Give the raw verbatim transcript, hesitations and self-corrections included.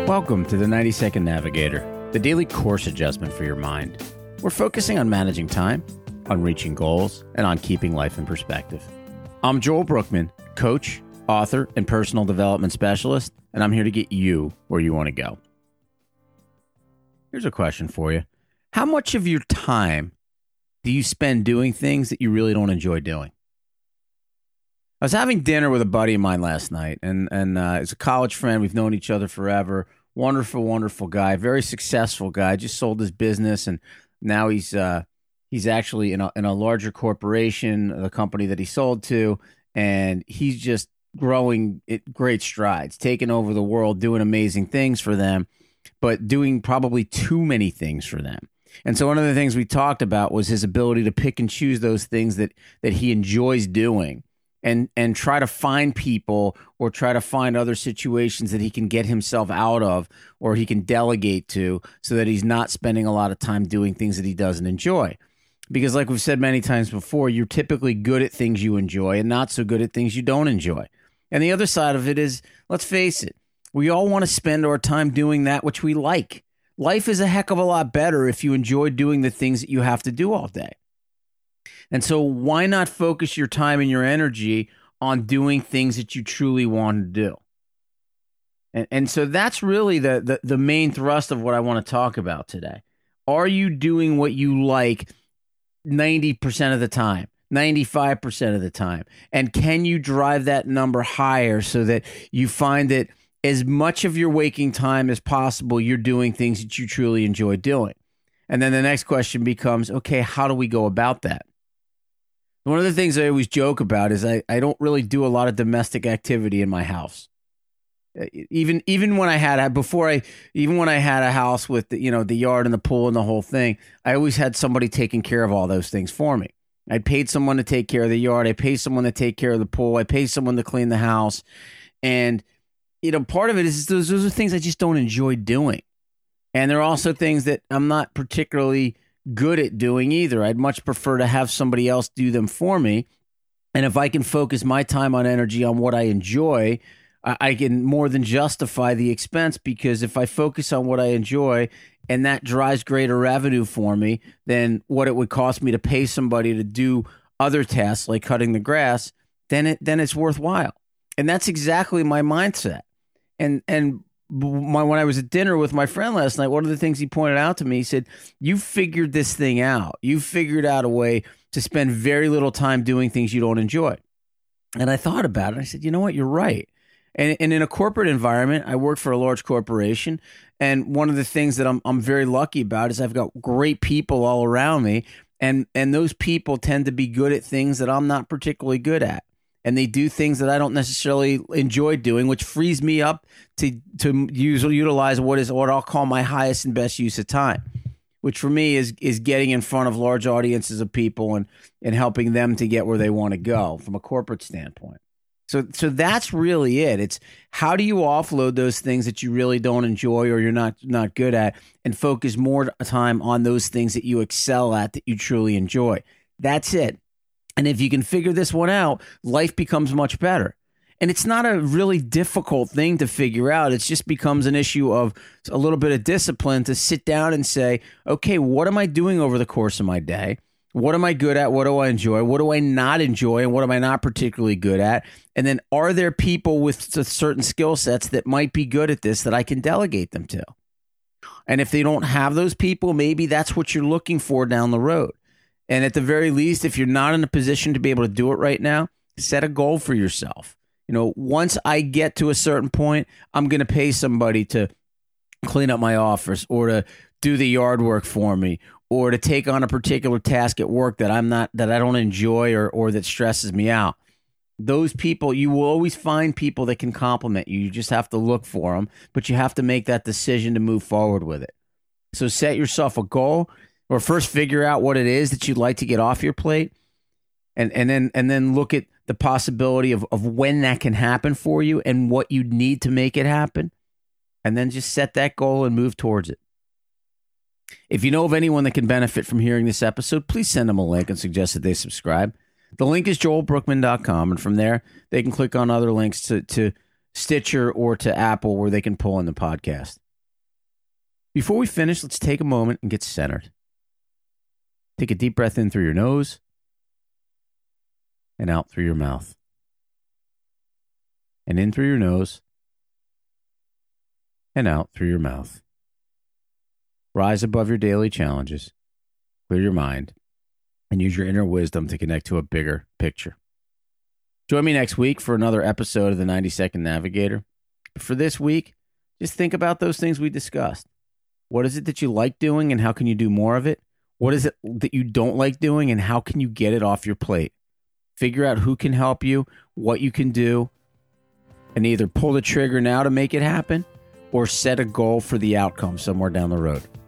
Welcome to the ninety second Navigator, the daily course adjustment for your mind. We're focusing on managing time, on reaching goals, and on keeping life in perspective. I'm Joel Brookman, coach, author, and personal development specialist, and I'm here to get you where you want to go. Here's a question for you. How much of your time do you spend doing things that you really don't enjoy doing? I was having dinner with a buddy of mine last night, and and uh, it's a college friend. We've known each other forever. Wonderful, wonderful guy. Very successful guy. Just sold his business, and now he's uh, he's actually in a, in a larger corporation, the company that he sold to, and he's just growing at great strides, taking over the world, doing amazing things for them, but doing probably too many things for them. And so one of the things we talked about was his ability to pick and choose those things that that he enjoys doing. And and try to find people or try to find other situations that he can get himself out of or he can delegate to so that he's not spending a lot of time doing things that he doesn't enjoy. Because like we've said many times before, you're typically good at things you enjoy and not so good at things you don't enjoy. And the other side of it is, let's face it, we all want to spend our time doing that which we like. Life is a heck of a lot better if you enjoy doing the things that you have to do all day. And so why not focus your time and your energy on doing things that you truly want to do? And, and so that's really the, the, the main thrust of what I want to talk about today. Are you doing what you like ninety percent of the time, ninety-five percent of the time? And can you drive that number higher so that you find that as much of your waking time as possible, you're doing things that you truly enjoy doing? And then the next question becomes, okay, how do we go about that? One of the things I always joke about is I, I don't really do a lot of domestic activity in my house. Even even when I had before I even when I had a house with the, you know the yard and the pool and the whole thing, I always had somebody taking care of all those things for me. I paid someone to take care of the yard. I paid someone to take care of the pool. I paid someone to clean the house. And you know, part of it is those those are things I just don't enjoy doing. And there are also things that I'm not particularly good at doing either. I'd much prefer to have somebody else do them for me. And if I can focus my time on energy on what I enjoy, I, I can more than justify the expense, because if I focus on what I enjoy and that drives greater revenue for me than what it would cost me to pay somebody to do other tasks like cutting the grass, then it then it's worthwhile. And that's exactly my mindset. And and My, when I was at dinner with my friend last night, one of the things he pointed out to me, he said, you figured this thing out. You figured out a way to spend very little time doing things you don't enjoy. And I thought about it. I said, you know what? You're right. And, and in a corporate environment, I work for a large corporation. And one of the things that I'm I'm very lucky about is I've got great people all around me. And, and those people tend to be good at things that I'm not particularly good at. And they do things that I don't necessarily enjoy doing, which frees me up to to use utilize what is what I'll call my highest and best use of time, which for me is is getting in front of large audiences of people and and helping them to get where they want to go from a corporate standpoint. So so that's really it. It's how do you offload those things that you really don't enjoy or you're not not good at, and focus more time on those things that you excel at, that you truly enjoy. That's it. And if you can figure this one out, life becomes much better. And it's not a really difficult thing to figure out. It just becomes an issue of a little bit of discipline to sit down and say, okay, what am I doing over the course of my day? What am I good at? What do I enjoy? What do I not enjoy? And what am I not particularly good at? And then are there people with certain skill sets that might be good at this that I can delegate them to? And if they don't have those people, maybe that's what you're looking for down the road. And at the very least, if you're not in a position to be able to do it right now, set a goal for yourself. You know, once I get to a certain point, I'm going to pay somebody to clean up my office or to do the yard work for me or to take on a particular task at work that I'm not, that I don't enjoy or, or that stresses me out. Those people, you will always find people that can complement you. You just have to look for them, but you have to make that decision to move forward with it. So set yourself a goal. Or first figure out what it is that you'd like to get off your plate, and, and then and then look at the possibility of, of when that can happen for you and what you'd need to make it happen. And then just set that goal and move towards it. If you know of anyone that can benefit from hearing this episode, please send them a link and suggest that they subscribe. The link is joel brookman dot com, and from there, they can click on other links to, to Stitcher or to Apple where they can pull in the podcast. Before we finish, let's take a moment and get centered. Take a deep breath in through your nose and out through your mouth. And in through your nose and out through your mouth. Rise above your daily challenges, clear your mind, and use your inner wisdom to connect to a bigger picture. Join me next week for another episode of the ninety second Navigator. But for this week, just think about those things we discussed. What is it that you like doing and how can you do more of it? What is it that you don't like doing and how can you get it off your plate? Figure out who can help you, what you can do, and either pull the trigger now to make it happen or set a goal for the outcome somewhere down the road.